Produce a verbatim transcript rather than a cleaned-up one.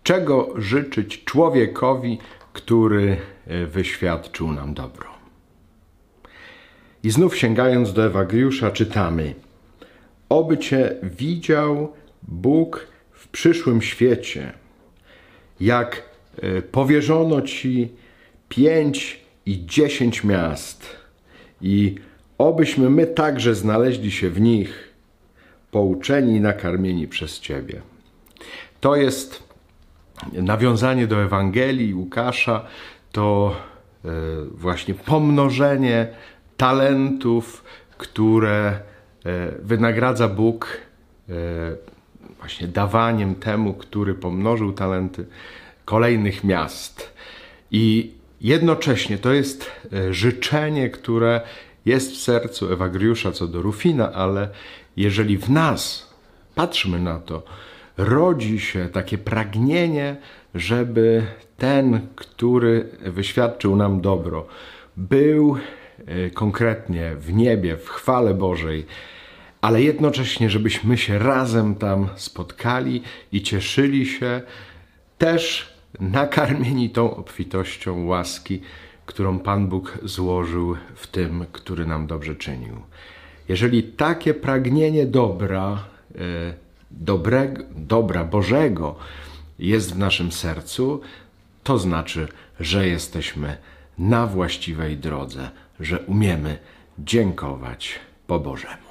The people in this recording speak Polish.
czego życzyć człowiekowi, który wyświadczył nam dobro. I znów sięgając do Ewagriusza czytamy: oby Cię widział Bóg w przyszłym świecie, jak powierzono Ci pięć i dziesięć miast i obyśmy my także znaleźli się w nich, pouczeni i nakarmieni przez Ciebie. To jest nawiązanie do Ewangelii Łukasza, to właśnie pomnożenie talentów, które wynagradza Bóg właśnie dawaniem temu, który pomnożył talenty, kolejnych miast. I jednocześnie to jest życzenie, które jest w sercu Ewagriusza co do Rufina, ale jeżeli w nas, patrzmy na to, rodzi się takie pragnienie, żeby ten, który wyświadczył nam dobro, był konkretnie w niebie, w chwale Bożej, ale jednocześnie, żebyśmy się razem tam spotkali i cieszyli się też nakarmieni tą obfitością łaski, którą Pan Bóg złożył w tym, który nam dobrze czynił. Jeżeli takie pragnienie dobra, dobrego, dobra Bożego jest w naszym sercu, to znaczy, że jesteśmy na właściwej drodze, że umiemy dziękować po Bożemu.